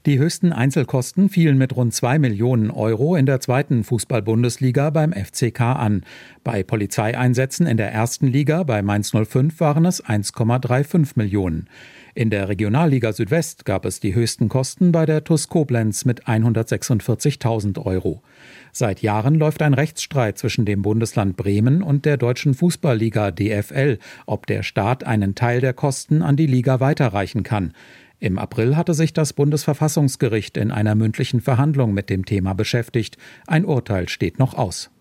Die höchsten Einzelkosten fielen mit rund 2 Millionen Euro in der zweiten Fußball-Bundesliga beim FCK an. Bei Polizeieinsätzen in der ersten Liga bei Mainz 05 waren es 1,35 Millionen. In der Regionalliga Südwest gab es die höchsten Kosten bei der TuS Koblenz mit 146.000 Euro. Seit Jahren läuft ein Rechtsstreit zwischen dem Bundesland Bremen und der Deutschen Fußballliga DFL, ob der Staat einen Teil der Kosten an die Liga weiterreichen kann. Im April hatte sich das Bundesverfassungsgericht in einer mündlichen Verhandlung mit dem Thema beschäftigt. Ein Urteil steht noch aus.